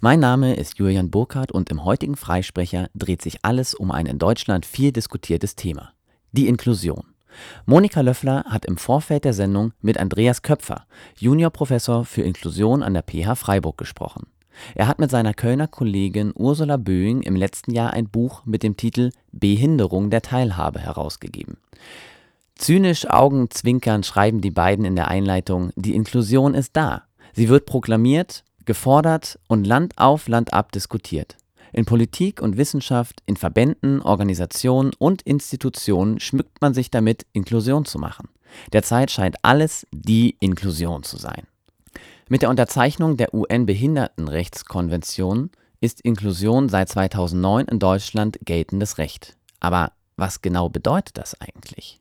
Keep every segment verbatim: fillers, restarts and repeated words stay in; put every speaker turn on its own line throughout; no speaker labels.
Mein Name ist Julian Burkhardt und im heutigen Freisprecher dreht sich alles um ein in Deutschland viel diskutiertes Thema: die Inklusion. Monika Löffler hat im Vorfeld der Sendung mit Andreas Köpfer, Juniorprofessor für Inklusion an der P H Freiburg, gesprochen. Er hat mit seiner Kölner Kollegin Ursula Böing im letzten Jahr ein Buch mit dem Titel Behinderung der Teilhabe herausgegeben. Zynisch augenzwinkernd schreiben die beiden in der Einleitung: Die Inklusion ist da. Sie wird proklamiert, gefordert und Land auf, Land ab diskutiert. In Politik und Wissenschaft, in Verbänden, Organisationen und Institutionen schmückt man sich damit, Inklusion zu machen. Derzeit scheint alles die Inklusion zu sein. Mit der Unterzeichnung der U N-Behindertenrechtskonvention ist Inklusion seit zweitausendneun in Deutschland geltendes Recht. Aber was genau bedeutet das eigentlich?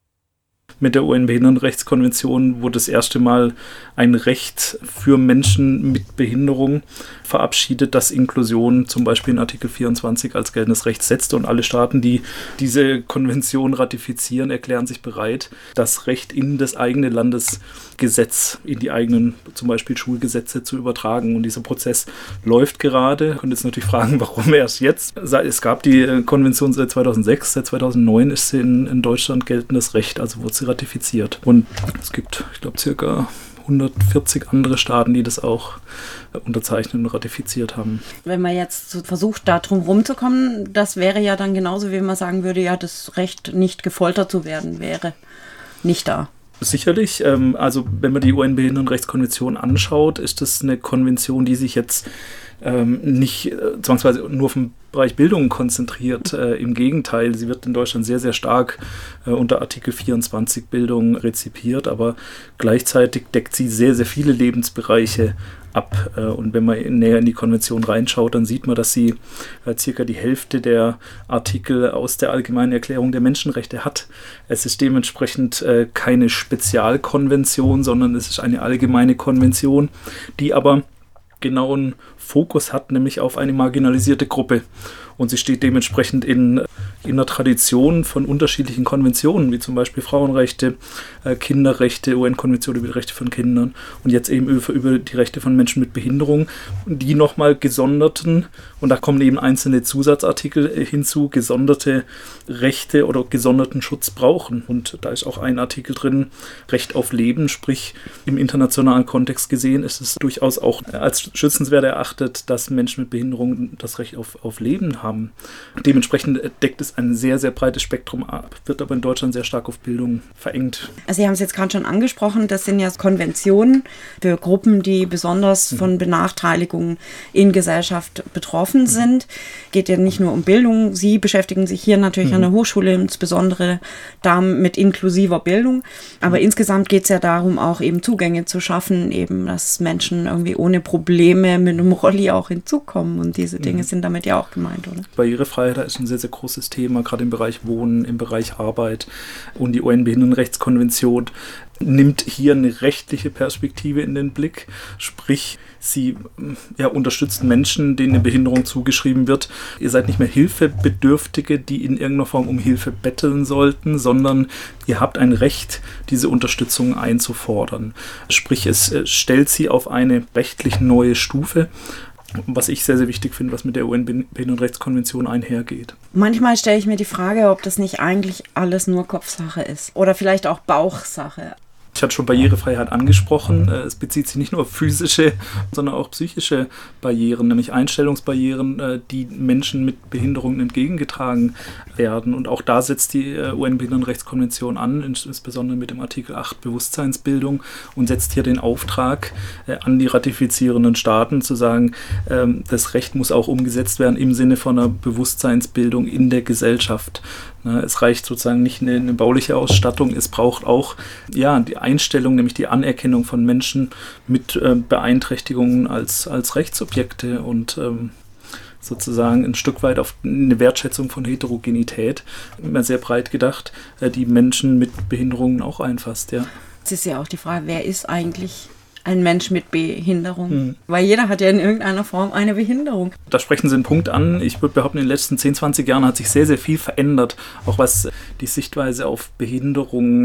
Mit der U N-Behindertenrechtskonvention wurde das erste Mal ein Recht für Menschen mit Behinderung verabschiedet, das Inklusion zum Beispiel in Artikel vierundzwanzig als geltendes Recht setzt. Und alle Staaten, die diese Konvention ratifizieren, erklären sich bereit, das Recht in das eigene Landesgesetz, in die eigenen zum Beispiel Schulgesetze zu übertragen. Und dieser Prozess läuft gerade. Man könnte jetzt natürlich fragen, warum erst jetzt? Es gab die Konvention seit zweitausendsechs, seit zweitausendneun ist sie in, in Deutschland geltendes Recht, also wurde sie ratifiziert. Und es gibt, ich glaube, circa hundertvierzig andere Staaten, die das auch unterzeichnet und ratifiziert haben.
Wenn man jetzt so versucht, da drum rumzukommen, das wäre ja dann genauso, wie man sagen würde, ja, das Recht, nicht gefoltert zu werden, wäre nicht da.
Sicherlich. Ähm, also wenn man die U N-Behindertenrechtskonvention anschaut, ist das eine Konvention, die sich jetzt ähm, nicht äh, zwangsweise nur auf den Bereich Bildung konzentriert. Äh, Im Gegenteil, sie wird in Deutschland sehr, sehr stark äh, unter Artikel vierundzwanzig Bildung rezipiert, aber gleichzeitig deckt sie sehr, sehr viele Lebensbereiche ab. Äh, und wenn man näher in die Konvention reinschaut, dann sieht man, dass sie äh, circa die Hälfte der Artikel aus der Allgemeinen Erklärung der Menschenrechte hat. Es ist dementsprechend äh, keine Spezialkonvention, sondern es ist eine allgemeine Konvention, die aber genauen Fokus hat, nämlich auf eine marginalisierte Gruppe. Und sie steht dementsprechend in, in einer Tradition von unterschiedlichen Konventionen, wie zum Beispiel Frauenrechte, äh, Kinderrechte, U N-Konvention über die Rechte von Kindern und jetzt eben über, über die Rechte von Menschen mit Behinderung, die nochmal gesonderten, und da kommen eben einzelne Zusatzartikel hinzu, gesonderte Rechte oder gesonderten Schutz brauchen. Und da ist auch ein Artikel drin, Recht auf Leben, sprich im internationalen Kontext gesehen ist es durchaus auch als schützenswert erachtet, dass Menschen mit Behinderung das Recht auf, auf Leben haben. Haben. Dementsprechend deckt es ein sehr, sehr breites Spektrum ab, wird aber in Deutschland sehr stark auf Bildung verengt.
Also Sie haben es jetzt gerade schon angesprochen, das sind ja Konventionen für Gruppen, die besonders mhm. von Benachteiligungen in Gesellschaft betroffen mhm. sind. Geht ja nicht nur um Bildung, Sie beschäftigen sich hier natürlich mhm. an der Hochschule insbesondere damit mit inklusiver Bildung, aber mhm. insgesamt geht es ja darum, auch eben Zugänge zu schaffen, eben, dass Menschen irgendwie ohne Probleme mit einem Rolli auch hinzukommen, und diese Dinge mhm. sind damit ja auch gemeint, oder?
Barrierefreiheit ist ein sehr, sehr großes Thema, gerade im Bereich Wohnen, im Bereich Arbeit, und die U N-Behindertenrechtskonvention nimmt hier eine rechtliche Perspektive in den Blick, sprich, sie ja, unterstützt Menschen, denen eine Behinderung zugeschrieben wird. Ihr seid nicht mehr Hilfebedürftige, die in irgendeiner Form um Hilfe betteln sollten, sondern ihr habt ein Recht, diese Unterstützung einzufordern. Sprich, es stellt sie auf eine rechtlich neue Stufe, was ich sehr, sehr wichtig finde, was mit der U N-Behindertenrechtskonvention einhergeht.
Manchmal stelle ich mir die Frage, ob das nicht eigentlich alles nur Kopfsache ist oder vielleicht auch Bauchsache.
Ich hatte schon Barrierefreiheit angesprochen. Es bezieht sich nicht nur auf physische, sondern auch psychische Barrieren, nämlich Einstellungsbarrieren, die Menschen mit Behinderungen entgegengetragen werden. Und auch da setzt die U N-Behindertenrechtskonvention an, insbesondere mit dem Artikel acht Bewusstseinsbildung, und setzt hier den Auftrag an die ratifizierenden Staaten zu sagen, das Recht muss auch umgesetzt werden im Sinne von einer Bewusstseinsbildung in der Gesellschaft. Es reicht sozusagen nicht eine, eine bauliche Ausstattung, es braucht auch ja, die Einstellung, nämlich die Anerkennung von Menschen mit äh, Beeinträchtigungen als, als Rechtssubjekte und ähm, sozusagen ein Stück weit auf eine Wertschätzung von Heterogenität, immer sehr breit gedacht, äh, die Menschen mit Behinderungen auch einfasst. Ja.
Es ist ja auch die Frage, wer ist eigentlich ein Mensch mit Behinderung? Hm. Weil jeder hat ja in irgendeiner Form eine Behinderung.
Da sprechen Sie einen Punkt an. Ich würde behaupten, in den letzten zehn, zwanzig Jahren hat sich sehr, sehr viel verändert, auch was die Sichtweise auf Behinderung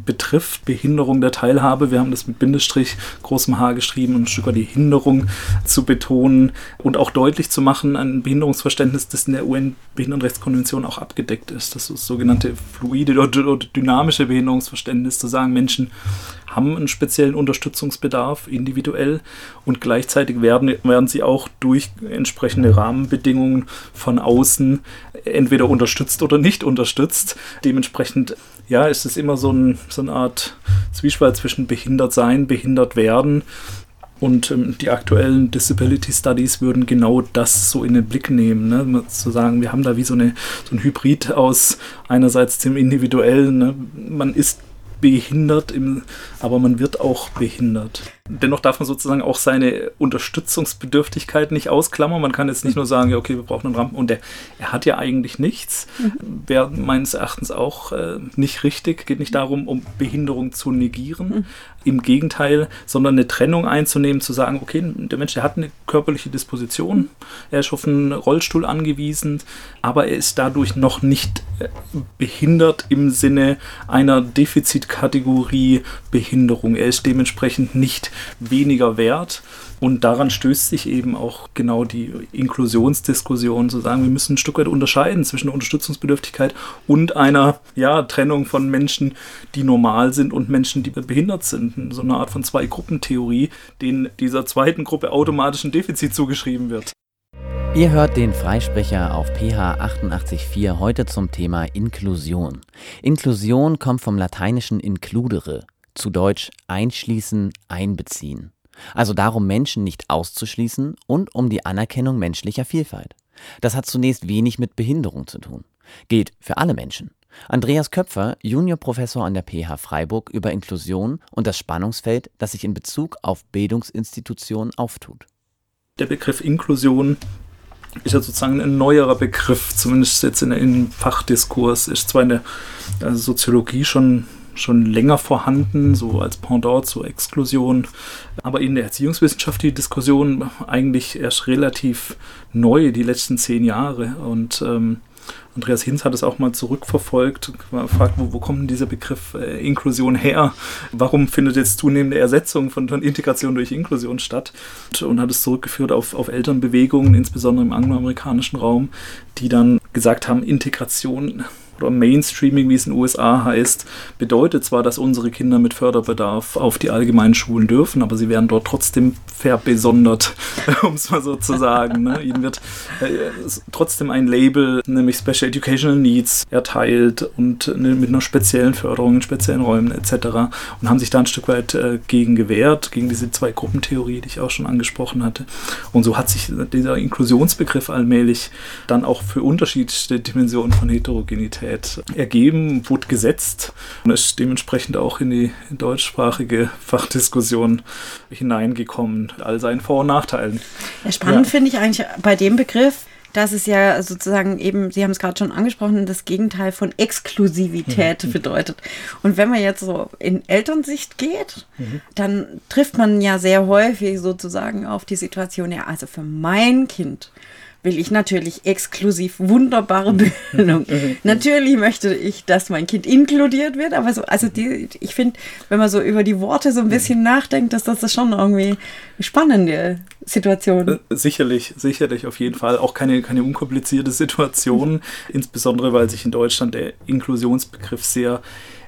betrifft, Behinderung der Teilhabe. Wir haben das mit Bindestrich, großem H geschrieben, um ein Stück weit die Hinderung zu betonen und auch deutlich zu machen, ein Behinderungsverständnis, das in der U N-Behindertenrechtskonvention auch abgedeckt ist. Das ist das sogenannte fluide oder dynamische Behinderungsverständnis, zu sagen, Menschen haben einen speziellen Unterstützungsbedarf individuell und gleichzeitig werden, werden sie auch durch entsprechende Rahmenbedingungen von außen entweder unterstützt oder nicht unterstützt. Dementsprechend ja, ist es immer so, ein, so eine Art Zwiespalt zwischen behindert sein, behindert werden. Und ähm, die aktuellen Disability Studies würden genau das so in den Blick nehmen. Ne? Zu sagen, wir haben da wie so, eine, so ein Hybrid aus einerseits dem Individuellen. Ne? Man ist behindert, im, aber man wird auch behindert. Dennoch darf man sozusagen auch seine Unterstützungsbedürftigkeit nicht ausklammern. Man kann jetzt nicht nur sagen, ja, okay, wir brauchen einen Rampen. Und er, er hat ja eigentlich nichts. Mhm. Wäre meines Erachtens auch äh, nicht richtig. Geht nicht darum, um Behinderung zu negieren. Mhm. Im Gegenteil, sondern eine Trennung einzunehmen, zu sagen, okay, der Mensch, der hat eine körperliche Disposition. Er ist auf einen Rollstuhl angewiesen, aber er ist dadurch noch nicht äh, behindert im Sinne einer Defizitkategorie Behinderung. Er ist dementsprechend nicht weniger wert. Und daran stößt sich eben auch genau die Inklusionsdiskussion, zu sagen, wir müssen ein Stück weit unterscheiden zwischen Unterstützungsbedürftigkeit und einer ja, Trennung von Menschen, die normal sind und Menschen, die behindert sind. So eine Art von Zwei-Gruppen-Theorie, denen dieser zweiten Gruppe automatisch ein Defizit zugeschrieben wird.
Ihr hört den Freisprecher auf P H achtundachtzig Komma vier heute zum Thema Inklusion. Inklusion kommt vom lateinischen includere, zu Deutsch einschließen, einbeziehen. Also darum, Menschen nicht auszuschließen und um die Anerkennung menschlicher Vielfalt. Das hat zunächst wenig mit Behinderung zu tun. Gilt für alle Menschen. Andreas Köpfer, Juniorprofessor an der P H Freiburg, über Inklusion und das Spannungsfeld, das sich in Bezug auf Bildungsinstitutionen auftut.
Der Begriff Inklusion ist ja sozusagen ein neuerer Begriff, zumindest jetzt in der, im Fachdiskurs, ist zwar in der also Soziologie schon schon länger vorhanden, so als Pendant zur Exklusion, aber in der Erziehungswissenschaft die Diskussion eigentlich erst relativ neu, die letzten zehn Jahre. Und ähm, Andreas Hinz hat es auch mal zurückverfolgt, gefragt, wo, wo kommt denn dieser Begriff äh, Inklusion her? Warum findet jetzt zunehmende Ersetzung von, von Integration durch Inklusion statt? Und, und hat es zurückgeführt auf, auf Elternbewegungen, insbesondere im angloamerikanischen Raum, die dann gesagt haben, Integration oder Mainstreaming, wie es in den U S A heißt, bedeutet zwar, dass unsere Kinder mit Förderbedarf auf die allgemeinen Schulen dürfen, aber sie werden dort trotzdem verbesondert, um es mal so zu sagen. Ne? Ihnen wird äh, trotzdem ein Label, nämlich Special Educational Needs, erteilt und ne, mit einer speziellen Förderung in speziellen Räumen et cetera. Und haben sich da ein Stück weit äh, gegen gewehrt, gegen diese Zwei-Gruppen-Theorie, die ich auch schon angesprochen hatte. Und so hat sich dieser Inklusionsbegriff allmählich dann auch für unterschiedliche Dimensionen von Heterogenität ergeben, wurde gesetzt und ist dementsprechend auch in die deutschsprachige Fachdiskussion hineingekommen, mit all seinen Vor- und Nachteilen.
Ja, spannend ja. finde ich eigentlich bei dem Begriff, dass es ja sozusagen eben, Sie haben es gerade schon angesprochen, das Gegenteil von Exklusivität mhm. bedeutet. Und wenn man jetzt so in Elternsicht geht, mhm. dann trifft man ja sehr häufig sozusagen auf die Situation, ja, also für mein Kind will ich natürlich exklusiv wunderbare Bildung. Natürlich möchte ich, dass mein Kind inkludiert wird, aber so, also die, ich finde, wenn man so über die Worte so ein bisschen nachdenkt, dass das schon irgendwie eine spannende Situation.
Sicherlich, sicherlich auf jeden Fall. Auch keine, keine unkomplizierte Situation, insbesondere weil sich in Deutschland der Inklusionsbegriff sehr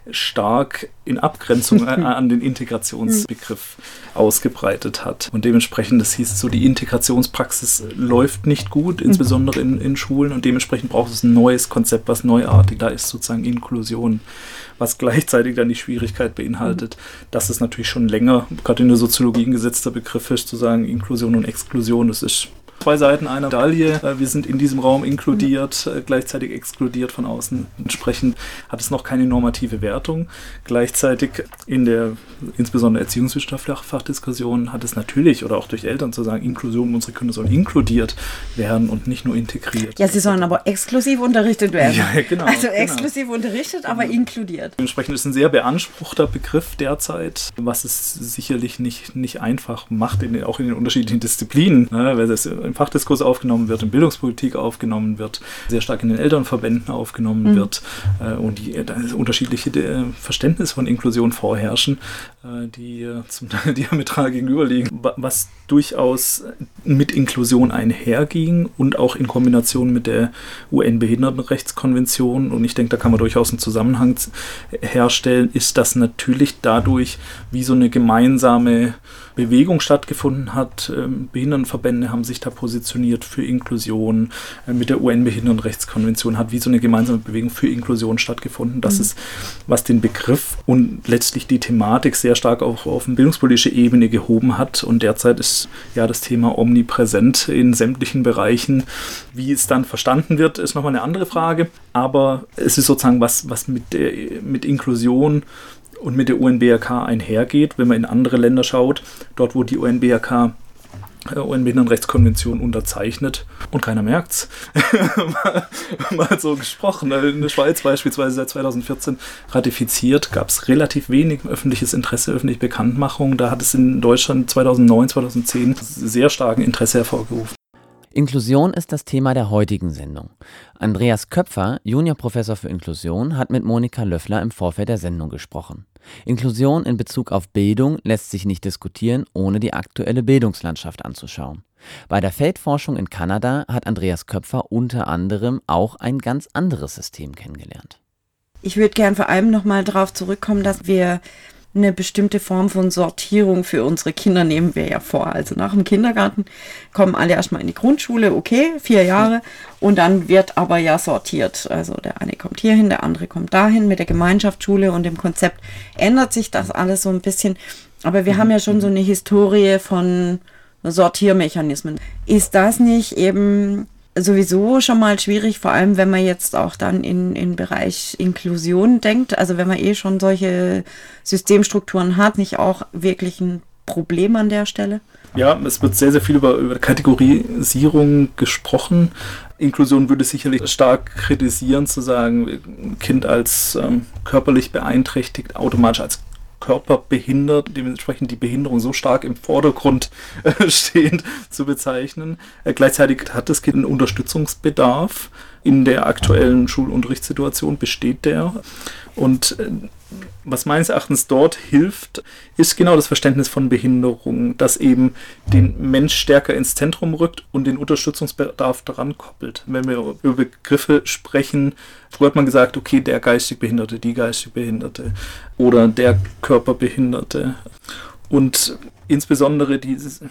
stark in Abgrenzung an den Integrationsbegriff ausgebreitet hat. Und dementsprechend, das hieß so, die Integrationspraxis läuft nicht gut, insbesondere in, in Schulen, und dementsprechend braucht es ein neues Konzept, was neuartig da ist, sozusagen Inklusion, was gleichzeitig dann die Schwierigkeit beinhaltet, dass es natürlich schon länger, gerade in der Soziologie ein gesetzter Begriff ist, zu sagen Inklusion und Exklusion, das ist zwei Seiten einer Medaille. Wir sind in diesem Raum inkludiert, gleichzeitig exkludiert von außen. Entsprechend hat es noch keine normative Wertung. Gleichzeitig in der insbesondere erziehungswissenschaftlichen Fachdiskussion hat es natürlich, oder auch durch Eltern zu sagen, Inklusion, unsere Kinder sollen inkludiert werden und nicht nur integriert.
Ja, sie sollen aber exklusiv unterrichtet werden.
Ja, genau.
Also
genau.
exklusiv unterrichtet, aber inkludiert.
Dementsprechend ist es ein sehr beanspruchter Begriff derzeit, was es sicherlich nicht, nicht einfach macht, in den, auch in den unterschiedlichen Disziplinen. Ne? Weil es im im Fachdiskurs aufgenommen wird, in Bildungspolitik aufgenommen wird, sehr stark in den Elternverbänden aufgenommen mhm. wird äh, und die äh, unterschiedliche äh, Verständnisse von Inklusion vorherrschen, äh, die äh, zum Teil diametral gegenüberliegen, was durchaus mit Inklusion einherging und auch in Kombination mit der U N-Behindertenrechtskonvention, und ich denke, da kann man durchaus einen Zusammenhang herstellen, ist, dass natürlich dadurch wie so eine gemeinsame Bewegung stattgefunden hat. Behindertenverbände haben sich da positioniert für Inklusion. Mit der U N-Behindertenrechtskonvention hat wie so eine gemeinsame Bewegung für Inklusion stattgefunden. Das mhm. ist, was den Begriff und letztlich die Thematik sehr stark auch auf eine bildungspolitische Ebene gehoben hat. Und derzeit ist ja das Thema omnipräsent in sämtlichen Bereichen. Wie es dann verstanden wird, ist nochmal eine andere Frage. Aber es ist sozusagen was, was mit der, mit Inklusion und mit der U N B R K einhergeht, wenn man in andere Länder schaut, dort wo die U N B R K, äh, U N-Behindertenrechtskonvention unterzeichnet und keiner merkt's. mal, mal so gesprochen. In der Schweiz beispielsweise seit zweitausendvierzehn ratifiziert, gab es relativ wenig öffentliches Interesse, öffentliche Bekanntmachung. Da hat es in Deutschland zweitausendneun, zweitausendzehn sehr starken Interesse hervorgerufen.
Inklusion ist das Thema der heutigen Sendung. Andreas Köpfer, Juniorprofessor für Inklusion, hat mit Monika Löffler im Vorfeld der Sendung gesprochen. Inklusion in Bezug auf Bildung lässt sich nicht diskutieren, ohne die aktuelle Bildungslandschaft anzuschauen. Bei der Feldforschung in Kanada hat Andreas Köpfer unter anderem auch ein ganz anderes System kennengelernt.
Ich würde gern vor allem nochmal darauf zurückkommen, dass wir eine bestimmte Form von Sortierung für unsere Kinder nehmen wir ja vor. Also nach dem Kindergarten kommen alle erstmal in die Grundschule, okay, vier Jahre, und dann wird aber ja sortiert. Also der eine kommt hierhin, der andere kommt dahin. Mit der Gemeinschaftsschule und dem Konzept ändert sich das alles so ein bisschen. Aber wir haben ja schon so eine Historie von Sortiermechanismen. Ist das nicht eben sowieso schon mal schwierig, vor allem wenn man jetzt auch dann in in Bereich Inklusion denkt, also wenn man eh schon solche Systemstrukturen hat, nicht auch wirklich ein Problem an der Stelle?
Ja, es wird sehr, sehr viel über, über Kategorisierung gesprochen. Inklusion würde sicherlich stark kritisieren, zu sagen, ein Kind als ähm, körperlich beeinträchtigt automatisch als körperbehindert, dementsprechend die Behinderung so stark im Vordergrund äh, stehend zu bezeichnen. Äh, gleichzeitig hat das Kind einen Unterstützungsbedarf. In der aktuellen Schulunterrichtssituation besteht der. Und äh, was meines Erachtens dort hilft, ist genau das Verständnis von Behinderung, das eben den Mensch stärker ins Zentrum rückt und den Unterstützungsbedarf daran koppelt. Wenn wir über Begriffe sprechen, früher hat man gesagt, okay, der geistig Behinderte, die geistig Behinderte oder der Körperbehinderte. Und insbesondere diese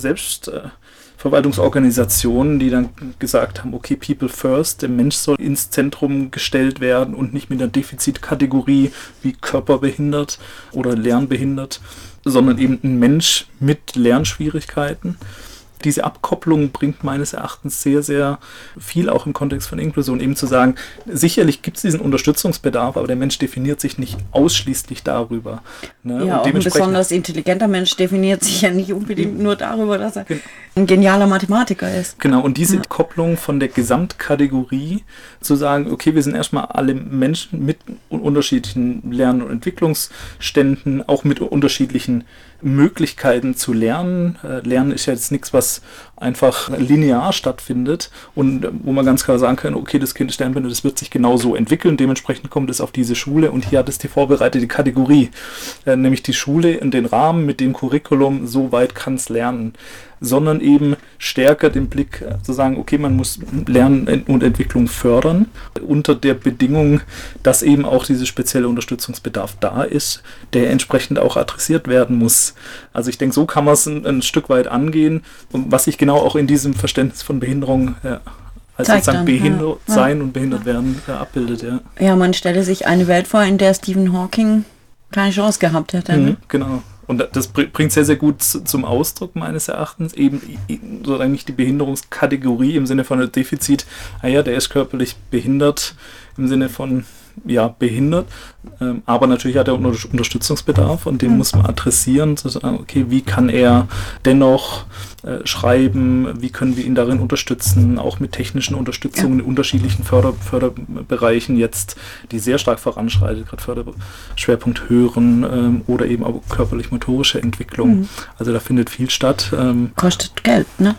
Selbstverwaltungsorganisationen, die dann gesagt haben, okay, People First, der Mensch soll ins Zentrum gestellt werden und nicht mit einer Defizitkategorie wie körperbehindert oder lernbehindert, sondern eben ein Mensch mit Lernschwierigkeiten. Diese Abkopplung bringt meines Erachtens sehr, sehr viel auch im Kontext von Inklusion, eben zu sagen, sicherlich gibt es diesen Unterstützungsbedarf, aber der Mensch definiert sich nicht ausschließlich darüber. Ne?
Ja,
und
auch ein besonders intelligenter Mensch definiert sich ja nicht unbedingt nur darüber, dass er ein genialer Mathematiker ist.
Genau, und diese
ja.
Kopplung von der Gesamtkategorie, zu sagen, okay, wir sind erstmal alle Menschen mit unterschiedlichen Lern- und Entwicklungsständen, auch mit unterschiedlichen Möglichkeiten zu lernen. Lernen ist ja jetzt nichts, was einfach linear stattfindet und wo man ganz klar sagen kann, okay, das Kind ist lernbehindert, das wird sich genauso entwickeln, dementsprechend kommt es auf diese Schule und hier hat es die vorbereitete Kategorie, äh, nämlich die Schule in den Rahmen mit dem Curriculum, so weit kann es lernen, sondern eben stärker den Blick äh, zu sagen, okay, man muss Lernen und Entwicklung fördern, unter der Bedingung, dass eben auch dieser spezielle Unterstützungsbedarf da ist, der entsprechend auch adressiert werden muss. Also ich denke, so kann man es ein, ein Stück weit angehen, was sich genau auch in diesem Verständnis von Behinderung äh, als
Zeigt
sozusagen
dann,
behindert
ja.
sein und behindert werden äh, abbildet. Ja.
Ja, man stelle sich eine Welt vor, in der Stephen Hawking keine Chance gehabt hätte.
Mhm,
ne?
genau. Und das bringt sehr, sehr gut zum Ausdruck meines Erachtens, eben sozusagen nicht die Behinderungskategorie im Sinne von einem Defizit, ah ja, der ist körperlich behindert, im Sinne von, ja, behindert, ähm, aber natürlich hat er einen Unterstützungsbedarf und den mhm. muss man adressieren, zu sagen, okay, wie kann er dennoch äh, schreiben, wie können wir ihn darin unterstützen, auch mit technischen Unterstützungen ja. in unterschiedlichen Förder- Förderbereichen jetzt, die sehr stark voranschreitet, gerade Förderschwerpunkt Hören ähm, oder eben auch körperlich-motorische Entwicklung. Mhm. Also da findet viel statt. Ähm,
Kostet Geld, ne?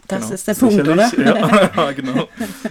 Das
genau.
ist der Punkt,
Sicherlich,
oder?
Ja, genau.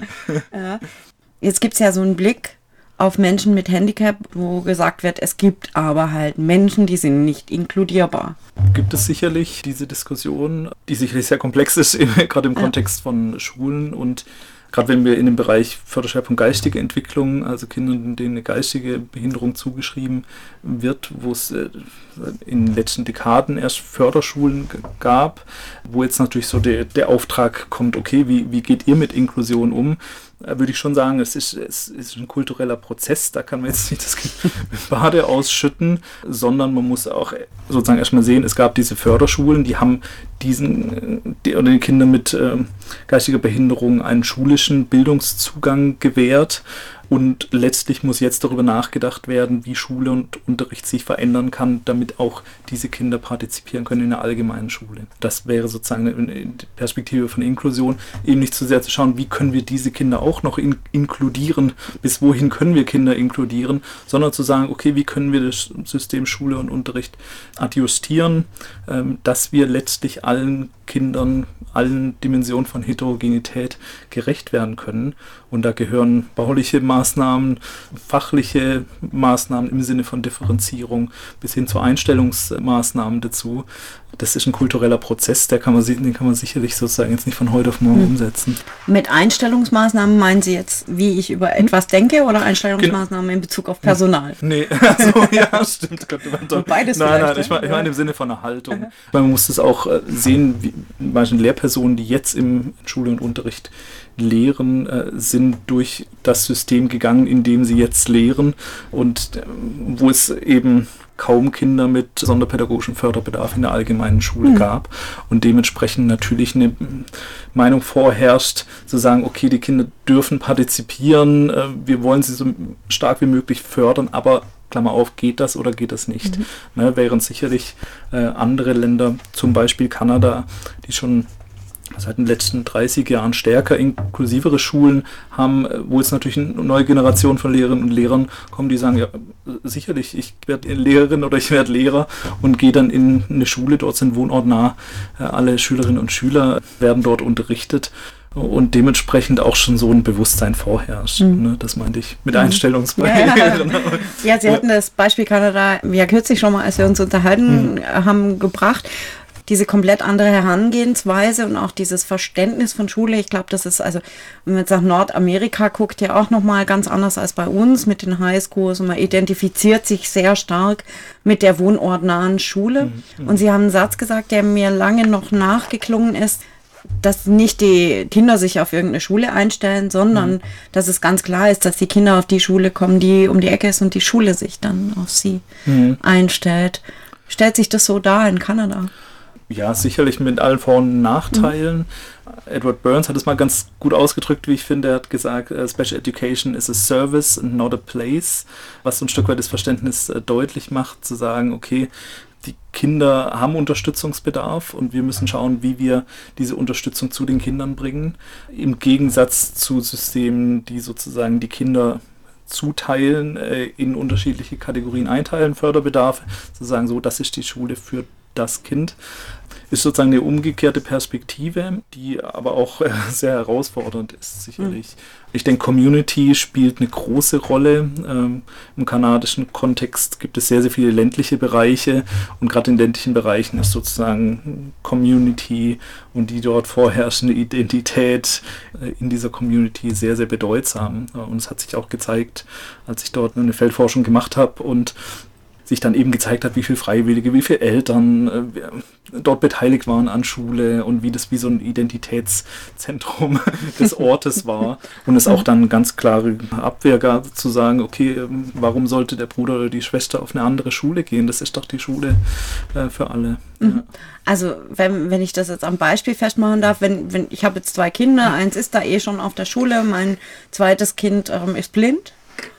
Ja. Jetzt gibt es ja so einen Blick auf Menschen mit Handicap, wo gesagt wird, es gibt aber halt Menschen, die sind nicht inkludierbar.
Gibt es sicherlich diese Diskussion, die sicherlich sehr komplex ist, gerade im
Ja.
Kontext von Schulen und gerade wenn wir in dem Bereich Förderschwerpunkt geistige Entwicklung, also Kindern, denen eine geistige Behinderung zugeschrieben wird, wo es äh, in den letzten Dekaden erst Förderschulen g- gab, wo jetzt natürlich so der, der Auftrag kommt, okay, wie, wie geht ihr mit Inklusion um? Äh, würde ich schon sagen, es ist, es ist ein kultureller Prozess, da kann man jetzt nicht das Kind mit Bade ausschütten, sondern man muss auch sozusagen erstmal sehen, es gab diese Förderschulen, die haben diesen äh, die, oder den Kindern mit äh, geistiger Behinderung einen schulischen Bildungszugang gewährt. Und letztlich muss jetzt darüber nachgedacht werden, wie Schule und Unterricht sich verändern kann, damit auch diese Kinder partizipieren können in der allgemeinen Schule. Das wäre sozusagen eine Perspektive von Inklusion, eben nicht zu sehr zu schauen, wie können wir diese Kinder auch noch in- inkludieren, bis wohin können wir Kinder inkludieren, sondern zu sagen, okay, wie können wir das System Schule und Unterricht adjustieren, ähm, dass wir letztlich allen Kindern, allen Dimensionen von Heterogenität gerecht werden können. Und da gehören bauliche Maßnahmen, fachliche Maßnahmen im Sinne von Differenzierung bis hin zu Einstellungsmaßnahmen dazu. Das ist ein kultureller Prozess, der kann man, den kann man sicherlich sozusagen jetzt nicht von heute auf morgen hm. umsetzen.
Mit Einstellungsmaßnahmen meinen Sie jetzt, wie ich über hm? etwas denke, oder Einstellungsmaßnahmen in Bezug auf Personal?
Nee, also, ja, stimmt.
Und beides
nein,
vielleicht.
Nein, ich meine ich mein im Sinne von einer Haltung. Man muss es auch äh, sehen, wie manche Lehrpersonen, die jetzt im Schule und Unterricht lehren, äh, sind durch das System gegangen, in dem sie jetzt lehren und äh, wo es eben kaum Kinder mit sonderpädagogischem Förderbedarf in der allgemeinen Schule mhm. gab und dementsprechend natürlich eine Meinung vorherrscht, zu sagen, okay, die Kinder dürfen partizipieren, äh, wir wollen sie so stark wie möglich fördern, aber Klammer auf, geht das oder geht das nicht? Mhm. Ne, während sicherlich äh, andere Länder, zum Beispiel Kanada, die schon seit den letzten dreißig Jahren stärker inklusivere Schulen haben, wo jetzt natürlich eine neue Generation von Lehrerinnen und Lehrern kommen, die sagen, ja, sicherlich, ich werde Lehrerin oder ich werde Lehrer und gehe dann in eine Schule, dort sind wohnortnah, alle Schülerinnen und Schüler werden dort unterrichtet und dementsprechend auch schon so ein Bewusstsein vorherrscht. Mhm. Ne? Das meinte ich mit mhm. Einstellungsbarrieren.
Ja, ja, Sie hatten das Beispiel Kanada ja kürzlich schon mal, als wir uns unterhalten mhm. haben, gebracht. Diese komplett andere Herangehensweise und auch dieses Verständnis von Schule, ich glaube, das ist, also wenn man jetzt nach Nordamerika guckt, ja auch nochmal ganz anders als bei uns mit den Highschools und man identifiziert sich sehr stark mit der wohnortnahen Schule. Mhm. Und Sie haben einen Satz gesagt, der mir lange noch nachgeklungen ist, dass nicht die Kinder sich auf irgendeine Schule einstellen, sondern mhm. dass es ganz klar ist, dass die Kinder auf die Schule kommen, die um die Ecke ist und die Schule sich dann auf sie mhm. einstellt. Stellt sich das so dar in Kanada?
Ja, sicherlich mit allen Vor- und Nachteilen. Mhm. Edward Burns hat es mal ganz gut ausgedrückt, wie ich finde. Er hat gesagt, uh, Special Education is a service and not a place, was so ein Stück weit das Verständnis uh, deutlich macht, zu sagen, okay, die Kinder haben Unterstützungsbedarf und wir müssen schauen, wie wir diese Unterstützung zu den Kindern bringen. Im Gegensatz zu Systemen, die sozusagen die Kinder zuteilen, äh, in unterschiedliche Kategorien einteilen, Förderbedarf, zu sagen, so, das ist die Schule für das Kind, ist sozusagen eine umgekehrte Perspektive, die aber auch äh, sehr herausfordernd ist, sicherlich. Mhm. Ich denke, Community spielt eine große Rolle. Ähm, im kanadischen Kontext gibt es sehr, sehr viele ländliche Bereiche und gerade in ländlichen Bereichen ist sozusagen Community und die dort vorherrschende Identität äh, in dieser Community sehr, sehr bedeutsam. Und es hat sich auch gezeigt, als ich dort eine Feldforschung gemacht habe und sich dann eben gezeigt hat, wie viele Freiwillige, wie viele Eltern äh, dort beteiligt waren an Schule und wie das wie so ein Identitätszentrum des Ortes war. Und es auch dann ganz klare Abwehr gab, zu sagen, okay, warum sollte der Bruder oder die Schwester auf eine andere Schule gehen? Das ist doch die Schule äh, für alle.
Mhm. Ja. Also wenn, wenn ich das jetzt am Beispiel festmachen darf, wenn, wenn ich habe jetzt zwei Kinder, eins ist da eh schon auf der Schule, mein zweites Kind ähm, ist blind.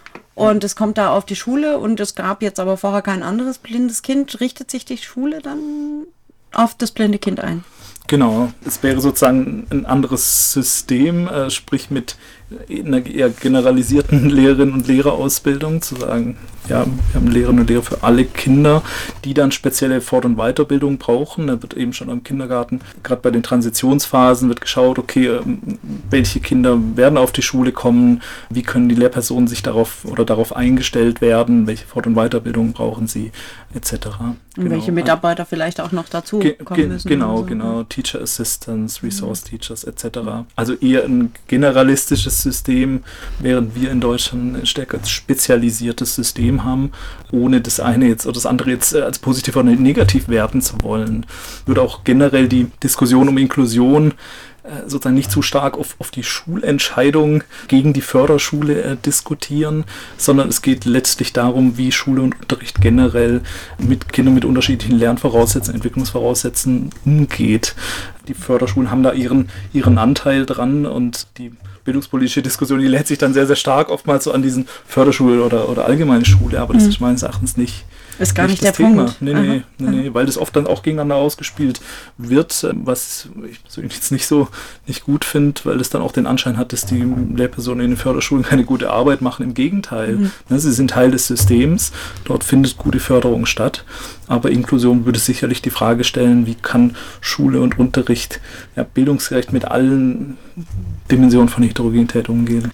Und es kommt da auf die Schule und es gab jetzt aber vorher kein anderes blindes Kind. Richtet sich die Schule dann auf das blinde Kind ein?
Genau, es wäre sozusagen ein anderes System, äh, sprich mit in einer eher generalisierten Lehrerinnen- und Lehrerausbildung, zu sagen, ja, wir haben Lehrerinnen und Lehrer für alle Kinder, die dann spezielle Fort- und Weiterbildung brauchen. Da wird eben schon am Kindergarten, gerade bei den Transitionsphasen, wird geschaut, okay, welche Kinder werden auf die Schule kommen, wie können die Lehrpersonen sich darauf oder darauf eingestellt werden, welche Fort- und Weiterbildung brauchen sie, et cetera.
Und
genau.
welche Mitarbeiter vielleicht auch noch dazu
Ge-
kommen
ge-
müssen.
Genau,
so.
genau. Teacher Assistants, Resource mhm. Teachers et cetera. Also eher ein generalistisches System, während wir in Deutschland ein stärker spezialisiertes System haben, ohne das eine jetzt oder das andere jetzt als positiv oder negativ werten zu wollen. Würde auch generell die Diskussion um Inklusion sozusagen nicht zu stark auf, auf die Schulentscheidung gegen die Förderschule äh, diskutieren, sondern es geht letztlich darum, wie Schule und Unterricht generell mit Kindern mit unterschiedlichen Lernvoraussetzungen, Entwicklungsvoraussetzungen umgeht. Die Förderschulen haben da ihren, ihren Anteil dran und die bildungspolitische Diskussion, die lädt sich dann sehr, sehr stark oftmals so an diesen Förderschule oder, oder allgemeine Schule, aber das mhm. ist meines Erachtens nicht
Ist gar nicht,
nicht
der
Thema.
Punkt.
Nee, nee, nee, nee, weil das oft dann auch gegeneinander ausgespielt wird, was ich persönlich jetzt nicht so nicht gut finde, weil es dann auch den Anschein hat, dass die Lehrpersonen in den Förderschulen keine gute Arbeit machen. Im Gegenteil. Mhm. Ne, sie sind Teil des Systems, dort findet gute Förderung statt. Aber Inklusion würde sicherlich die Frage stellen, wie kann Schule und Unterricht ja, bildungsgerecht mit allen Dimensionen von Heterogenität umgehen.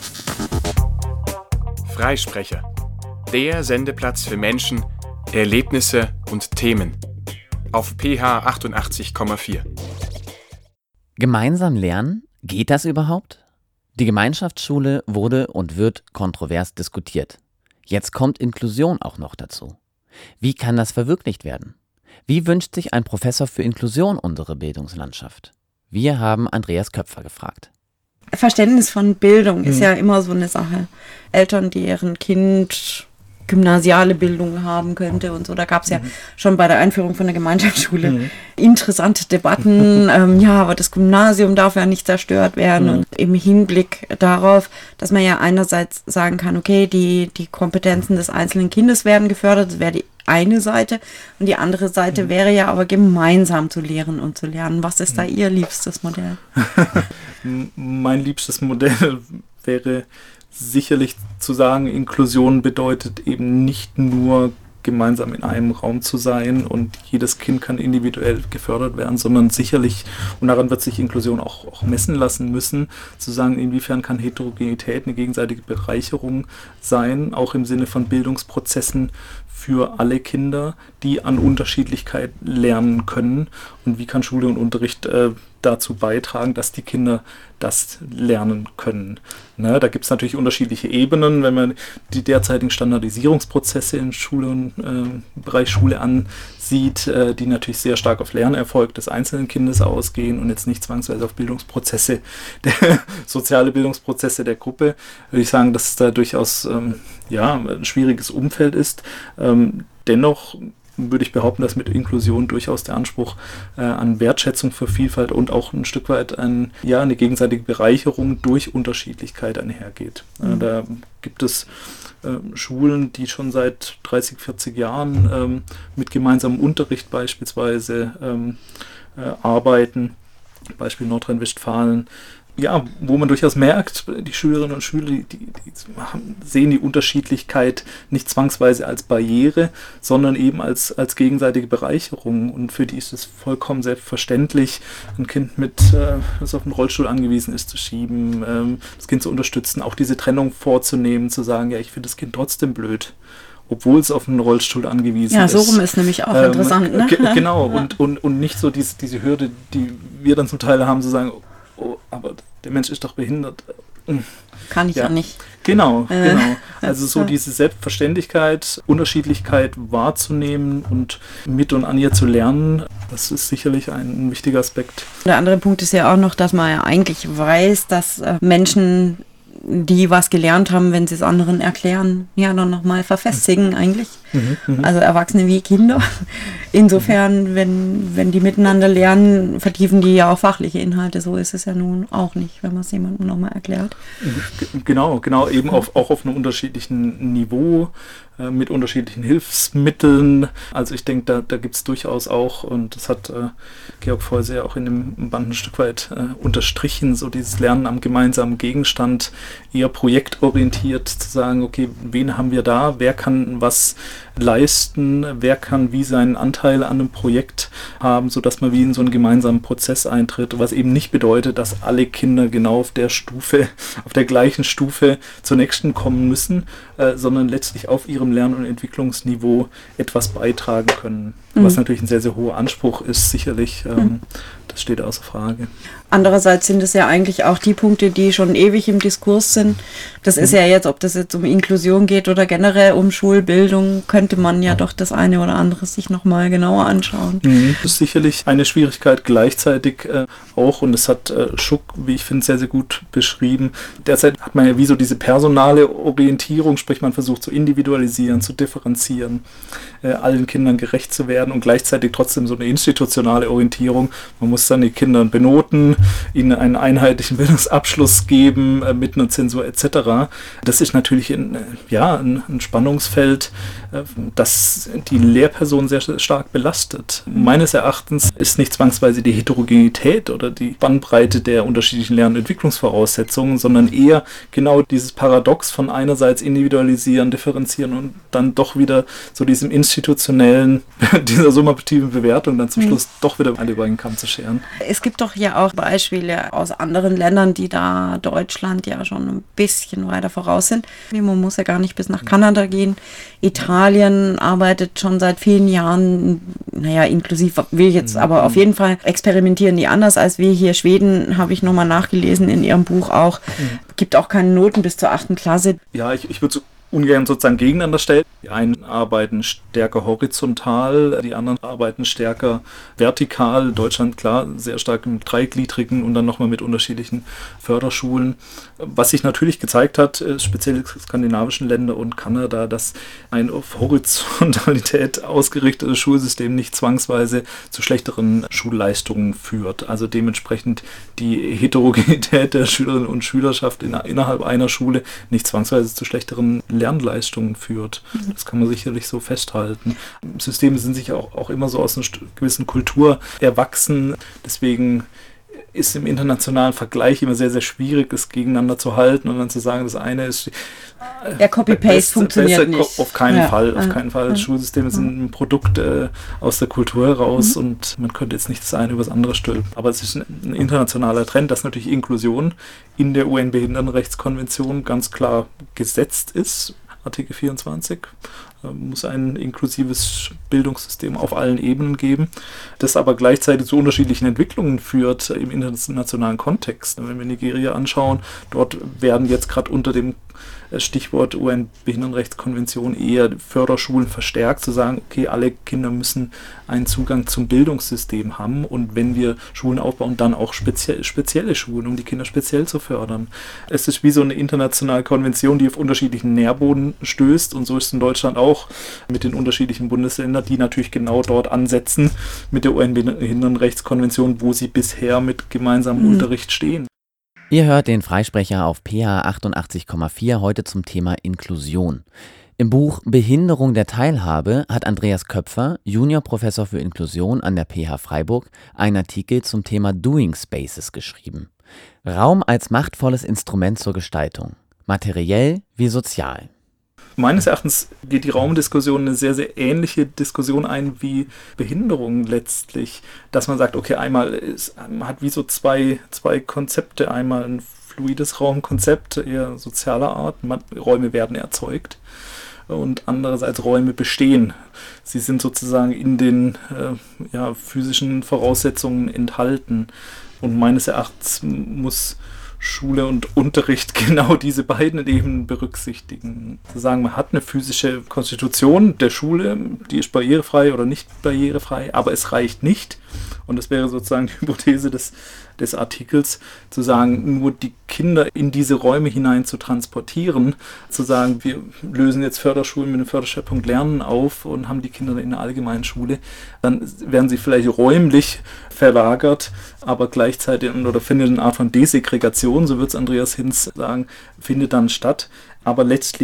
Freisprecher. Der Sendeplatz für Menschen, Erlebnisse und Themen. Auf P H achtundachtzig Komma vier.
Gemeinsam lernen? Geht das überhaupt? Die Gemeinschaftsschule wurde und wird kontrovers diskutiert. Jetzt kommt Inklusion auch noch dazu. Wie kann das verwirklicht werden? Wie wünscht sich ein Professor für Inklusion unsere Bildungslandschaft? Wir haben Andreas Köpfer gefragt.
Verständnis von Bildung ist mhm. ja immer so eine Sache. Eltern, die ihren Kind gymnasiale Bildung haben könnte und so. Da gab es ja mhm. schon bei der Einführung von der Gemeinschaftsschule mhm. interessante Debatten. ähm, ja, aber das Gymnasium darf ja nicht zerstört werden. Mhm. Und im Hinblick darauf, dass man ja einerseits sagen kann, okay, die, die Kompetenzen des einzelnen Kindes werden gefördert, das wäre die eine Seite. Und die andere Seite mhm. wäre ja aber gemeinsam zu lehren und zu lernen. Was ist da mhm. Ihr liebstes Modell?
Mein liebstes Modell wäre sicherlich zu sagen, Inklusion bedeutet eben nicht nur gemeinsam in einem Raum zu sein und jedes Kind kann individuell gefördert werden, sondern sicherlich, und daran wird sich Inklusion auch, auch messen lassen müssen, zu sagen, inwiefern kann Heterogenität eine gegenseitige Bereicherung sein, auch im Sinne von Bildungsprozessen für alle Kinder, die an Unterschiedlichkeit lernen können, und wie kann Schule und Unterricht äh, dazu beitragen, dass die Kinder das lernen können. Ne, da gibt es natürlich unterschiedliche Ebenen, wenn man die derzeitigen Standardisierungsprozesse im Schule und äh, Bereich Schule ansieht, äh, die natürlich sehr stark auf Lernerfolg des einzelnen Kindes ausgehen und jetzt nicht zwangsweise auf Bildungsprozesse, der, soziale Bildungsprozesse der Gruppe, würde ich sagen, dass es da durchaus ähm, ja, ein schwieriges Umfeld ist. Ähm, dennoch würde ich behaupten, dass mit Inklusion durchaus der Anspruch äh, an Wertschätzung für Vielfalt und auch ein Stück weit ein, ja, eine gegenseitige Bereicherung durch Unterschiedlichkeit einhergeht. Mhm. Äh, da gibt es äh, Schulen, die schon seit dreißig, vierzig Jahren ähm, mit gemeinsamem Unterricht beispielsweise ähm, äh, arbeiten, Beispiel Nordrhein-Westfalen. Ja, wo man durchaus merkt, die Schülerinnen und Schüler, die, die, die sehen die Unterschiedlichkeit nicht zwangsweise als Barriere, sondern eben als, als gegenseitige Bereicherung. Und für die ist es vollkommen selbstverständlich, ein Kind, mit, äh, das auf den Rollstuhl angewiesen ist, zu schieben, ähm, das Kind zu unterstützen, auch diese Trennung vorzunehmen, zu sagen, ja, ich finde das Kind trotzdem blöd, obwohl es auf einen Rollstuhl angewiesen
ja,
ist.
Ja, so rum ist nämlich auch ähm, interessant. Ne?
G- genau, ja. und, und, und nicht so diese, diese Hürde, die wir dann zum Teil haben, zu sagen, oh, aber der Mensch ist doch behindert.
Kann ich ja, ja nicht.
Genau, äh, genau. Also so diese Selbstverständlichkeit, Unterschiedlichkeit wahrzunehmen und mit und an ihr zu lernen, das ist sicherlich ein wichtiger Aspekt.
Der andere Punkt ist ja auch noch, dass man ja eigentlich weiß, dass äh, Menschen, die was gelernt haben, wenn sie es anderen erklären, ja dann nochmal verfestigen eigentlich. Mhm, also Erwachsene wie Kinder. Insofern, wenn, wenn die miteinander lernen, vertiefen die ja auch fachliche Inhalte. So ist es ja nun auch nicht, wenn man es jemandem nochmal erklärt.
Genau, genau, eben auf, auch auf einem unterschiedlichen Niveau. äh, mit unterschiedlichen Hilfsmitteln. Also ich denke, da, da gibt es durchaus auch, und das hat äh, Georg Feuse ja auch in dem Band ein Stück weit äh, unterstrichen, so dieses Lernen am gemeinsamen Gegenstand, eher projektorientiert zu sagen, okay, wen haben wir da, wer kann was leisten, wer kann wie seinen Anteil an einem Projekt haben, sodass man wie in so einen gemeinsamen Prozess eintritt, was eben nicht bedeutet, dass alle Kinder genau auf der Stufe, auf der gleichen Stufe zur nächsten kommen müssen, äh, sondern letztlich auf ihrem Lern- und Entwicklungsniveau etwas beitragen können. Mhm. Was natürlich ein sehr, sehr hoher Anspruch ist, sicherlich. Ähm, mhm. Das steht außer Frage.
Andererseits sind es ja eigentlich auch die Punkte, die schon ewig im Diskurs sind. Das mhm. ist ja jetzt, ob das jetzt um Inklusion geht oder generell um Schulbildung, könnte man ja doch das eine oder andere sich nochmal genauer anschauen.
Mhm. Das ist sicherlich eine Schwierigkeit gleichzeitig äh, auch, und das hat äh, Schuck, wie ich finde, sehr, sehr gut beschrieben. Derzeit hat man ja wie so diese personale Orientierung, sprich man versucht zu individualisieren, zu differenzieren, äh, allen Kindern gerecht zu werden, und gleichzeitig trotzdem so eine institutionale Orientierung. Man muss dann die Kinder benoten, ihnen einen einheitlichen Bildungsabschluss geben, äh, mit einer Zensur et cetera. Das ist natürlich ein, äh, ja, ein, ein Spannungsfeld, äh, das die Lehrperson sehr stark belastet. Meines Erachtens ist nicht zwangsweise die Heterogenität oder die Bandbreite der unterschiedlichen Lern- und Entwicklungsvoraussetzungen, sondern eher genau dieses Paradox von einerseits individualisieren, differenzieren und dann doch wieder so diesem institutionellen, dieser summativen Bewertung dann zum Schluss mhm. doch wieder alle über einen Kamm zu scheren.
Es gibt doch hier auch Beispiele aus anderen Ländern, die da Deutschland ja schon ein bisschen weiter voraus sind. Man muss ja gar nicht bis nach Kanada gehen. Italien arbeitet schon seit vielen Jahren, naja, inklusiv will ich jetzt, aber auf jeden Fall experimentieren die anders als wir hier. Schweden, habe ich nochmal nachgelesen in ihrem Buch auch, gibt auch keine Noten bis zur achten Klasse.
Ja, ich, ich würde so ungern sozusagen gegeneinander stellen. Die einen arbeiten stärker horizontal, die anderen arbeiten stärker vertikal. Deutschland, klar, sehr stark im Dreigliedrigen und dann nochmal mit unterschiedlichen Förderschulen. Was sich natürlich gezeigt hat, speziell in skandinavischen Länder und Kanada, dass ein auf Horizontalität ausgerichtetes Schulsystem nicht zwangsweise zu schlechteren Schulleistungen führt. Also dementsprechend die Heterogenität der Schülerinnen und Schülerschaft in, innerhalb einer Schule nicht zwangsweise zu schlechteren Lernleistungen führt. Das kann man sicherlich so festhalten. Systeme sind sich auch, auch immer so aus einer gewissen Kultur erwachsen. Deswegen ist im internationalen Vergleich immer sehr, sehr schwierig, es gegeneinander zu halten und dann zu sagen, das eine ist...
Der Copy-Paste funktioniert besser, nicht.
Auf keinen ja. Fall. Auf ja. keinen Fall. Ja. Schulsysteme sind ein Produkt äh, aus der Kultur heraus mhm. und man könnte jetzt nicht das eine über das andere stülpen. Aber es ist ein, ein internationaler Trend, dass natürlich Inklusion in der U N-Behindertenrechtskonvention ganz klar gesetzt ist. Artikel vierundzwanzig äh, muss ein inklusives Bildungssystem auf allen Ebenen geben, das aber gleichzeitig zu unterschiedlichen Entwicklungen führt im internationalen Kontext. Wenn wir Nigeria anschauen, dort werden jetzt gerade unter dem Stichwort U N-Behindertenrechtskonvention eher Förderschulen verstärkt, zu sagen, okay, alle Kinder müssen einen Zugang zum Bildungssystem haben, und wenn wir Schulen aufbauen, dann auch spezie- spezielle Schulen, um die Kinder speziell zu fördern. Es ist wie so eine internationale Konvention, die auf unterschiedlichen Nährboden stößt, und so ist es in Deutschland auch mit den unterschiedlichen Bundesländern, die natürlich genau dort ansetzen mit der U N-Behindertenrechtskonvention, wo sie bisher mit gemeinsamem mhm. Unterricht stehen.
Ihr hört den Freisprecher auf P H achtundachtzig Komma vier heute zum Thema Inklusion. Im Buch Behinderung der Teilhabe hat Andreas Köpfer, Juniorprofessor für Inklusion an der P H Freiburg, einen Artikel zum Thema Doing Spaces geschrieben. Raum als machtvolles Instrument zur Gestaltung, materiell wie sozial.
Meines Erachtens geht die Raumdiskussion eine sehr, sehr ähnliche Diskussion ein wie Behinderung letztlich. Dass man sagt, okay, einmal ist, man hat wie so zwei, zwei Konzepte. Einmal ein fluides Raumkonzept, eher sozialer Art. Man, Räume werden erzeugt. Und andererseits Räume bestehen. Sie sind sozusagen in den äh, ja, physischen Voraussetzungen enthalten. Und meines Erachtens muss Schule und Unterricht genau diese beiden Ebenen berücksichtigen. Zu sagen, man hat eine physische Konstitution der Schule, die ist barrierefrei oder nicht barrierefrei, aber es reicht nicht. Und das wäre sozusagen die Hypothese des, des Artikels, zu sagen, nur die Kinder in diese Räume hinein zu transportieren, zu sagen, wir lösen jetzt Förderschulen mit dem Förderschwerpunkt Lernen auf und haben die Kinder in der allgemeinen Schule, dann werden sie vielleicht räumlich verlagert, aber gleichzeitig oder findet eine Art von Desegregation, so wird es Andreas Hinz sagen, findet dann statt, aber letztlich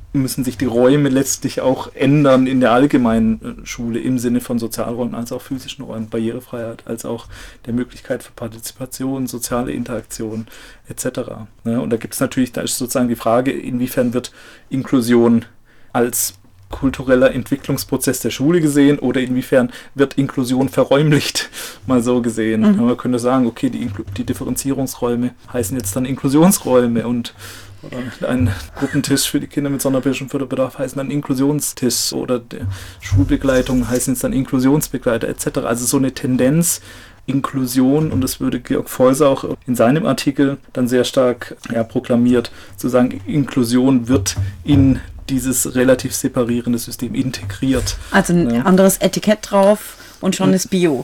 müssen sich die Räume letztlich auch ändern in der allgemeinen Schule im Sinne von Sozialräumen, als auch physischen Räumen, Barrierefreiheit, als auch der Möglichkeit für Partizipation, soziale Interaktion et cetera. Und da gibt es natürlich, da ist sozusagen die Frage, inwiefern wird Inklusion als kultureller Entwicklungsprozess der Schule gesehen oder inwiefern wird Inklusion verräumlicht, mal so gesehen. Mhm. Man könnte sagen, okay, die, Inklu- die Differenzierungsräume heißen jetzt dann Inklusionsräume und oder ein Gruppentisch für die Kinder mit sonderpädagogischem Förderbedarf heißen dann Inklusionstisch oder der Schulbegleitung heißen jetzt dann Inklusionsbegleiter et cetera. Also so eine Tendenz, Inklusion, und das würde Georg Feuser auch in seinem Artikel dann sehr stark ja, proklamiert, zu sagen, Inklusion wird in dieses relativ separierende System integriert.
Also ein ja. anderes Etikett drauf und schon ist Bio.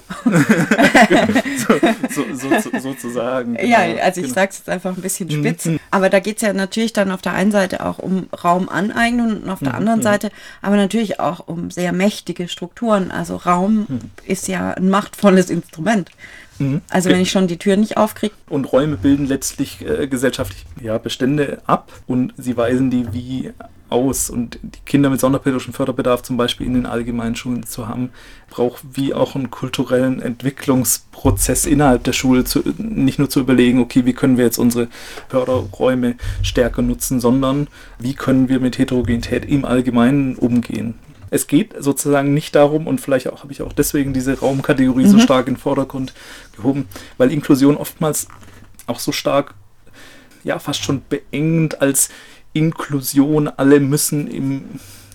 so, so, so, so, sozusagen.
Genau. Ja, also ich genau. sage es jetzt einfach ein bisschen spitz. Mhm. Aber da geht es ja natürlich dann auf der einen Seite auch um Raumaneignung und auf der mhm. anderen Seite aber natürlich auch um sehr mächtige Strukturen. Also Raum mhm. ist ja ein machtvolles Instrument. Mhm. Also wenn ich schon die Tür nicht aufkriege.
Und Räume bilden letztlich äh, gesellschaftlich ja, Bestände ab und sie weisen die wie aus. Und die Kinder mit sonderpädagogischem Förderbedarf zum Beispiel in den allgemeinen Schulen zu haben, braucht wie auch einen kulturellen Entwicklungsprozess innerhalb der Schule, zu, nicht nur zu überlegen, okay, wie können wir jetzt unsere Förderräume stärker nutzen, sondern wie können wir mit Heterogenität im Allgemeinen umgehen. Es geht sozusagen nicht darum, und vielleicht auch habe ich auch deswegen diese Raumkategorie mhm. so stark in den Vordergrund gehoben, weil Inklusion oftmals auch so stark, ja, fast schon beengend als Inklusion, alle müssen im,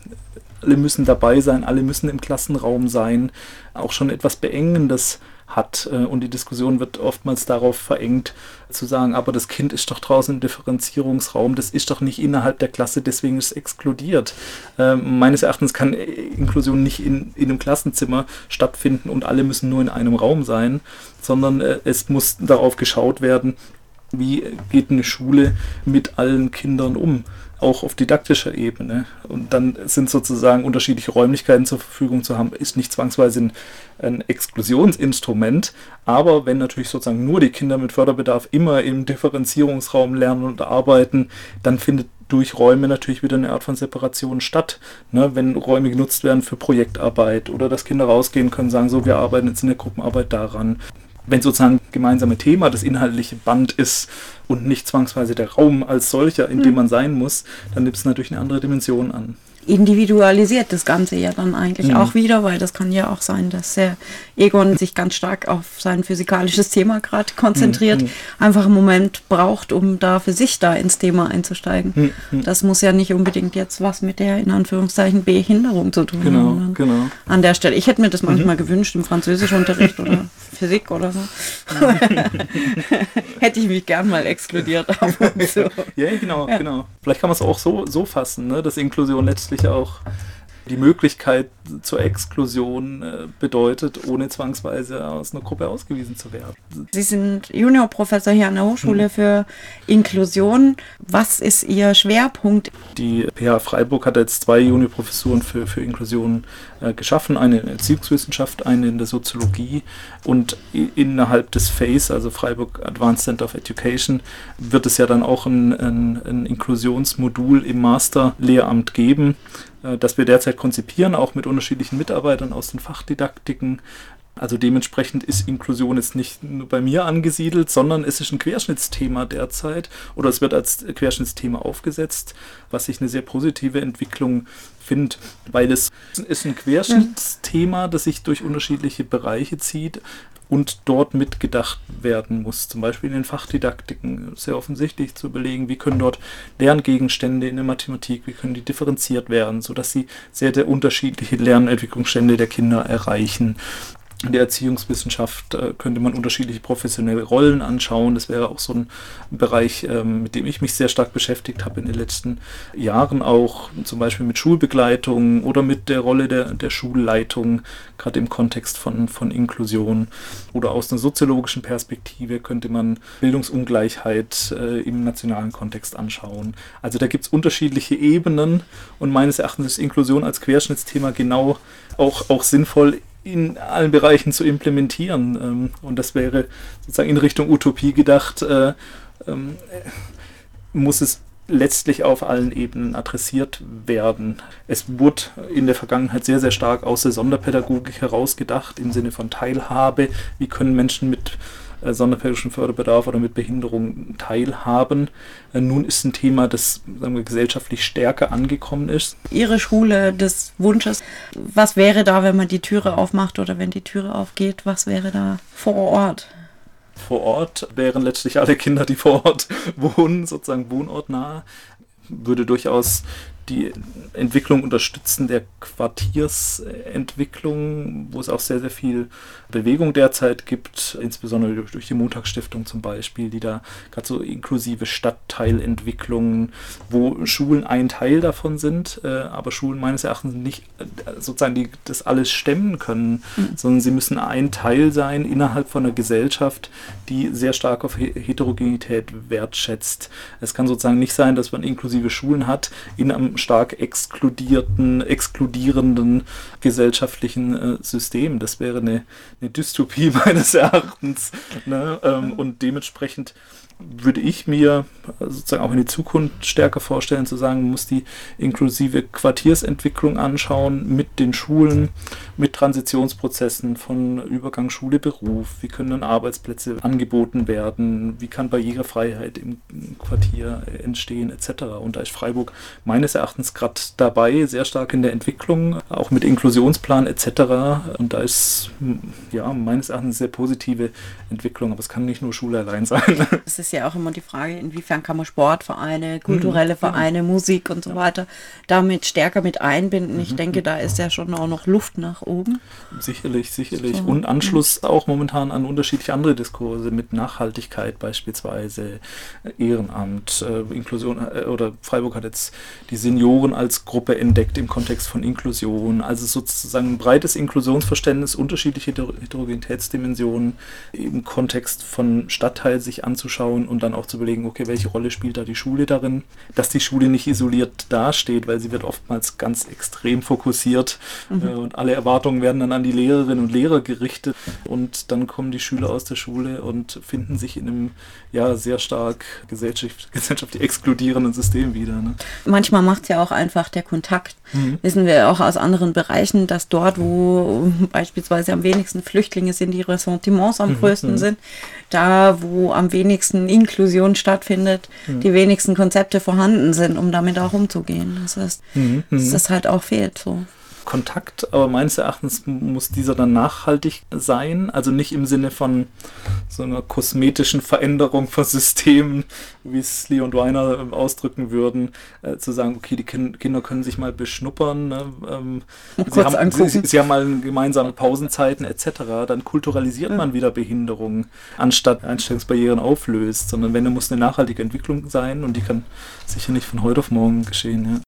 alle müssen dabei sein, alle müssen im Klassenraum sein, auch schon etwas Beengendes hat. Und die Diskussion wird oftmals darauf verengt, zu sagen, aber das Kind ist doch draußen im Differenzierungsraum, das ist doch nicht innerhalb der Klasse, deswegen ist es exkludiert. Ähm, meines Erachtens kann Inklusion nicht in, in einem Klassenzimmer stattfinden und alle müssen nur in einem Raum sein, sondern äh, es muss darauf geschaut werden, wie geht eine Schule mit allen Kindern um, auch auf didaktischer Ebene. Und dann sind sozusagen unterschiedliche Räumlichkeiten zur Verfügung zu haben, ist nicht zwangsweise ein, ein Exklusionsinstrument, aber wenn natürlich sozusagen nur die Kinder mit Förderbedarf immer im Differenzierungsraum lernen und arbeiten, dann findet durch Räume natürlich wieder eine Art von Separation statt. Ne, wenn Räume genutzt werden für Projektarbeit oder dass Kinder rausgehen können, sagen so, wir arbeiten jetzt in der Gruppenarbeit daran. Wenn sozusagen gemeinsame Thema das inhaltliche Band ist und nicht zwangsweise der Raum als solcher, in dem man sein muss, dann nimmt es natürlich eine andere Dimension an.
Individualisiert das Ganze ja dann eigentlich mhm. auch wieder, weil das kann ja auch sein, dass der Egon sich ganz stark auf sein physikalisches Thema gerade konzentriert, mhm. einfach einen Moment braucht, um da für sich da ins Thema einzusteigen. Mhm. Das muss ja nicht unbedingt jetzt was mit der, in Anführungszeichen, Behinderung zu tun
genau,
haben.
Genau.
An der Stelle. Ich hätte mir das manchmal mhm. gewünscht im Französischunterricht oder Physik oder so. Hätte ich mich gern mal exkludiert. So.
Ja, genau, ja. genau. Vielleicht kann man es auch so, so fassen, ne, dass Inklusion letztlich auch die Möglichkeit zur Exklusion äh, bedeutet, ohne zwangsweise aus einer Gruppe ausgewiesen zu werden.
Sie sind Juniorprofessor hier an der Hochschule hm. für Inklusion. Was ist Ihr Schwerpunkt?
Die P H Freiburg hat jetzt zwei Juniorprofessuren für, für Inklusion äh, geschaffen, eine in der Erziehungswissenschaft, eine in der Soziologie, und innerhalb des F A C E, also Freiburg Advanced Center of Education, wird es ja dann auch ein, ein, ein Inklusionsmodul im Masterlehramt geben, das wir derzeit konzipieren, auch mit unterschiedlichen Mitarbeitern aus den Fachdidaktiken. Also dementsprechend ist Inklusion jetzt nicht nur bei mir angesiedelt, sondern es ist ein Querschnittsthema derzeit oder es wird als Querschnittsthema aufgesetzt, was ich eine sehr positive Entwicklung finde, weil es ist ein Querschnittsthema, das sich durch unterschiedliche Bereiche zieht und dort mitgedacht werden muss. Zum Beispiel in den Fachdidaktiken sehr offensichtlich zu überlegen, wie können dort Lerngegenstände in der Mathematik, wie können die differenziert werden, sodass sie sehr, sehr unterschiedliche Lernentwicklungsstände der Kinder erreichen. In der Erziehungswissenschaft äh, könnte man unterschiedliche professionelle Rollen anschauen. Das wäre auch so ein Bereich, ähm, mit dem ich mich sehr stark beschäftigt habe in den letzten Jahren, auch zum Beispiel mit Schulbegleitung oder mit der Rolle der, der Schulleitung, gerade im Kontext von, von Inklusion. Oder aus einer soziologischen Perspektive könnte man Bildungsungleichheit äh, im nationalen Kontext anschauen. Also da gibt es unterschiedliche Ebenen und meines Erachtens ist Inklusion als Querschnittsthema genau auch, auch sinnvoll in allen Bereichen zu implementieren. Und das wäre sozusagen in Richtung Utopie gedacht, äh, ähm, muss es letztlich auf allen Ebenen adressiert werden. Es wurde in der Vergangenheit sehr, sehr stark aus der Sonderpädagogik herausgedacht, im Sinne von Teilhabe. Wie können Menschen mit äh, sonderpädagogischem Förderbedarf oder mit Behinderung teilhaben? Äh, nun ist ein Thema, das, sagen wir, gesellschaftlich stärker angekommen ist.
Ihre Schule des Wunsches, was wäre da, wenn man die Türe aufmacht oder wenn die Türe aufgeht, was wäre da vor Ort?
Vor Ort wären letztlich alle Kinder, die vor Ort wohnen, sozusagen wohnortnah, würde durchaus die Entwicklung unterstützen der Quartiersentwicklung, wo es auch sehr, sehr viel Bewegung derzeit gibt, insbesondere durch, durch die Montagsstiftung zum Beispiel, die da gerade so inklusive Stadtteilentwicklungen, wo Schulen ein Teil davon sind, äh, aber Schulen meines Erachtens nicht äh, sozusagen die, das alles stemmen können, mhm. sondern sie müssen ein Teil sein innerhalb von einer Gesellschaft, die sehr stark auf Heterogenität wertschätzt. Es kann sozusagen nicht sein, dass man inklusive Schulen hat in einem stark exkludierten, exkludierenden gesellschaftlichen äh, System. Das wäre eine, eine Dystopie meines Erachtens. Ne? Ähm, und dementsprechend würde ich mir sozusagen auch in die Zukunft stärker vorstellen, zu sagen, man muss die inklusive Quartiersentwicklung anschauen mit den Schulen, mit Transitionsprozessen von Übergang Schule-Beruf, wie können dann Arbeitsplätze angeboten werden, wie kann Barrierefreiheit im Quartier entstehen, et cetera. Und da ist Freiburg meines Erachtens gerade dabei, sehr stark in der Entwicklung, auch mit Inklusionsplan et cetera. Und da ist ja meines Erachtens eine sehr positive Entwicklung, aber es kann nicht nur Schule allein sein.
Es ist ja auch immer die Frage, inwiefern kann man Sportvereine, kulturelle Vereine, Musik und so weiter damit stärker mit einbinden. Ich denke, da ist ja schon auch noch Luft nach oben.
Sicherlich, sicherlich. So. Und Anschluss auch momentan an unterschiedliche andere Diskurse mit Nachhaltigkeit beispielsweise, Ehrenamt, äh, Inklusion, äh, oder Freiburg hat jetzt die Senioren als Gruppe entdeckt im Kontext von Inklusion. Also sozusagen ein breites Inklusionsverständnis, unterschiedliche Heterogenitätsdimensionen im Kontext von Stadtteil sich anzuschauen und dann auch zu überlegen, okay, welche Rolle spielt da die Schule darin, dass die Schule nicht isoliert dasteht, weil sie wird oftmals ganz extrem fokussiert mhm. äh, und alle Erwartungen werden dann an die Lehrerinnen und Lehrer gerichtet und dann kommen die Schüler aus der Schule und finden sich in einem ja sehr stark gesellschaft, gesellschaftlich exkludierenden System wieder. Ne?
Manchmal macht es ja auch einfach der Kontakt. Mhm. Wissen wir auch aus anderen Bereichen, dass dort, wo beispielsweise am wenigsten Flüchtlinge sind, die Ressentiments am mhm. größten mhm. sind, da, wo am wenigsten Inklusion stattfindet, mhm. die wenigsten Konzepte vorhanden sind, um damit auch umzugehen. Das heißt, mhm. dass das halt auch fehlt. So.
Kontakt, aber meines Erachtens muss dieser dann nachhaltig sein, also nicht im Sinne von so einer kosmetischen Veränderung von Systemen, wie es Lee und Weiner äh, ausdrücken würden, äh, zu sagen, okay, die kind, Kinder können sich mal beschnuppern, ne, ähm, sie, haben, sie, sie haben mal gemeinsame Pausenzeiten et cetera, dann kulturalisiert ja. man wieder Behinderungen, anstatt Einstellungsbarrieren auflöst, sondern wenn, dann muss eine nachhaltige Entwicklung sein und die kann sicher nicht von heute auf morgen geschehen, ja.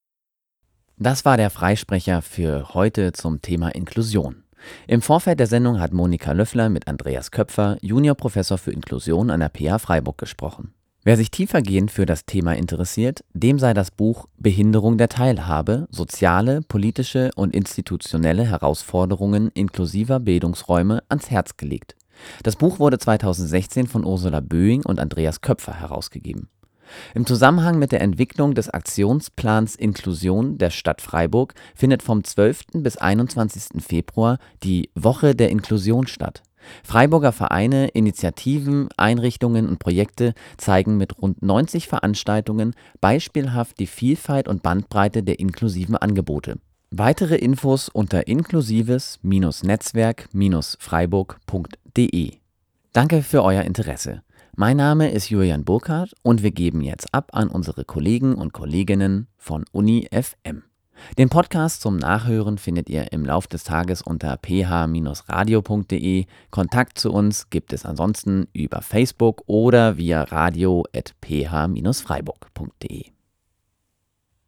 Das war der Freisprecher für heute zum Thema Inklusion. Im Vorfeld der Sendung hat Monika Löffler mit Andreas Köpfer, Juniorprofessor für Inklusion an der P H Freiburg, gesprochen. Wer sich tiefergehend für das Thema interessiert, dem sei das Buch Behinderung der Teilhabe – Soziale, politische und institutionelle Herausforderungen inklusiver Bildungsräume ans Herz gelegt. Das Buch wurde zweitausendsechzehn von Ursula Böing und Andreas Köpfer herausgegeben. Im Zusammenhang mit der Entwicklung des Aktionsplans Inklusion der Stadt Freiburg findet vom zwölften bis einundzwanzigsten Februar die Woche der Inklusion statt. Freiburger Vereine, Initiativen, Einrichtungen und Projekte zeigen mit rund neunzig Veranstaltungen beispielhaft die Vielfalt und Bandbreite der inklusiven Angebote. Weitere Infos unter inklusives Netzwerk Freiburg punkt de. Danke für euer Interesse. Mein Name ist Julian Burkhardt und wir geben jetzt ab an unsere Kollegen und Kolleginnen von Uni F M. Den Podcast zum Nachhören findet ihr im Lauf des Tages unter p h radio punkt de. Kontakt zu uns gibt es ansonsten über Facebook oder via radio at p h freiburg punkt de.